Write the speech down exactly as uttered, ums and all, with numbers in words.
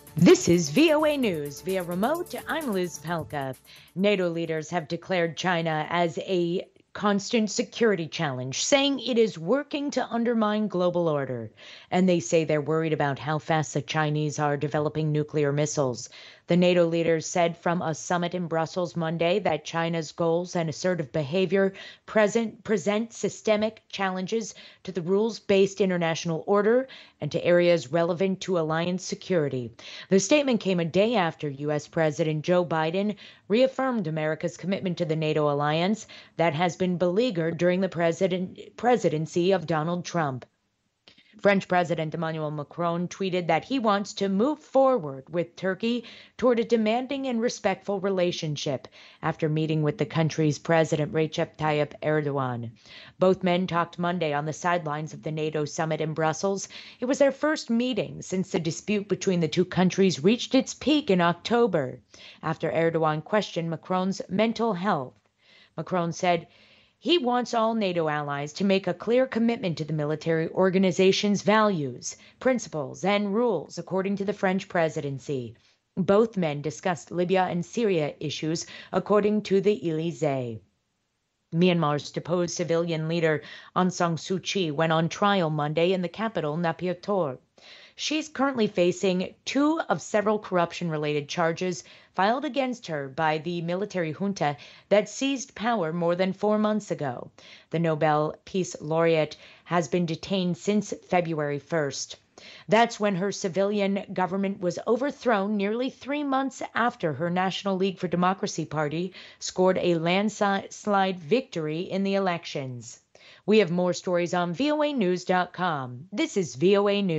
This is V O A News via remote. I'm Liz Pelka. NATO leaders have declared China as a constant security challenge, saying it is working to undermine global order. And they say they're worried about how fast the Chinese are developing nuclear missiles. The NATO leaders said from a summit in Brussels Monday that China's goals and assertive behavior present, present systemic challenges to the rules-based international order and to areas relevant to alliance security. The statement came a day after U S. President Joe Biden reaffirmed America's commitment to the NATO alliance that has been beleaguered during the president, presidency of Donald Trump. French President Emmanuel Macron tweeted that he wants to move forward with Turkey toward a demanding and respectful relationship after meeting with the country's President Recep Tayyip Erdogan. Both men talked Monday on the sidelines of the NATO summit in Brussels. It was their first meeting since the dispute between the two countries reached its peak in October, after Erdogan questioned Macron's mental health. Macron said he wants all NATO allies to make a clear commitment to the military organization's values, principles, and rules, according to the French presidency. Both men discussed Libya and Syria issues, according to the Elysee. Myanmar's deposed civilian leader Aung San Suu Kyi went on trial Monday in the capital, Naypyidaw. She's currently facing two of several corruption-related charges filed against her by the military junta that seized power more than four months ago. The Nobel Peace Laureate has been detained since February first. That's when her civilian government was overthrown nearly three months after her National League for Democracy party scored a landslide victory in the elections. We have more stories on V O A news dot com. This is V O A News.